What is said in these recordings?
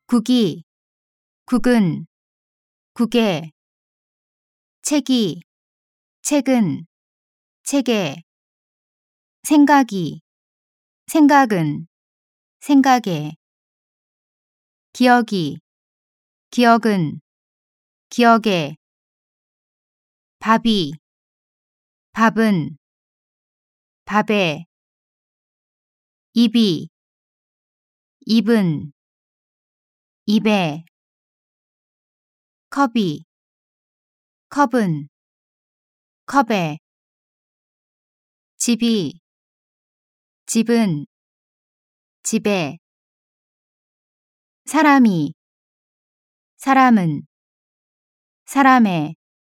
국이, 국은, 국에, 책이, 책은, 책에, 생각이, 생각은, 생각에, 기억이, 기억은, 기억에, 밥이, 밥은, 밥에, 입이, 입은, 입에, 컵이, 컵은, 컵에, 집이, 집은, 집에, 사람이, 사람은, 사람에,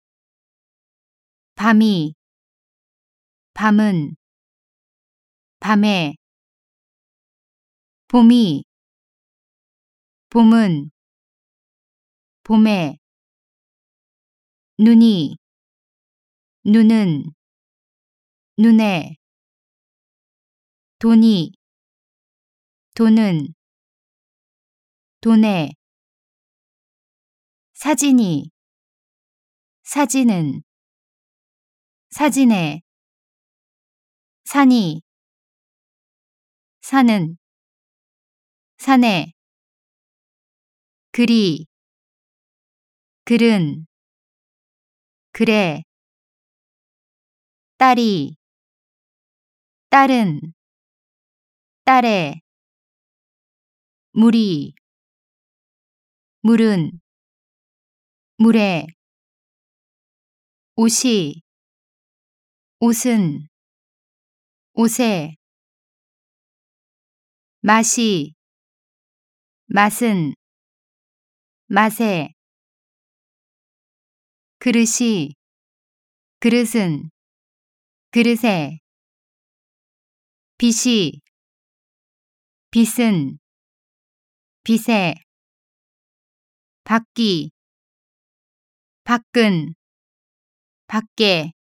밤이, 밤은, 밤에, 봄이, 봄은, 봄에, 눈이, 눈은, 눈에, 돈이, 돈은, 돈에, 사진이, 사진은, 사진에, 산이, 산은, 산에, 글이, 글은, 글에, 딸이, 딸은, 딸에, 물이, 물은, 물에, 옷이, 옷은, 옷에, 맛이, 맛은, 맛에, 그릇이, 그릇은, 그릇에, 빛이, 빛은, 빛에, 밖이, 밖은, 밖에,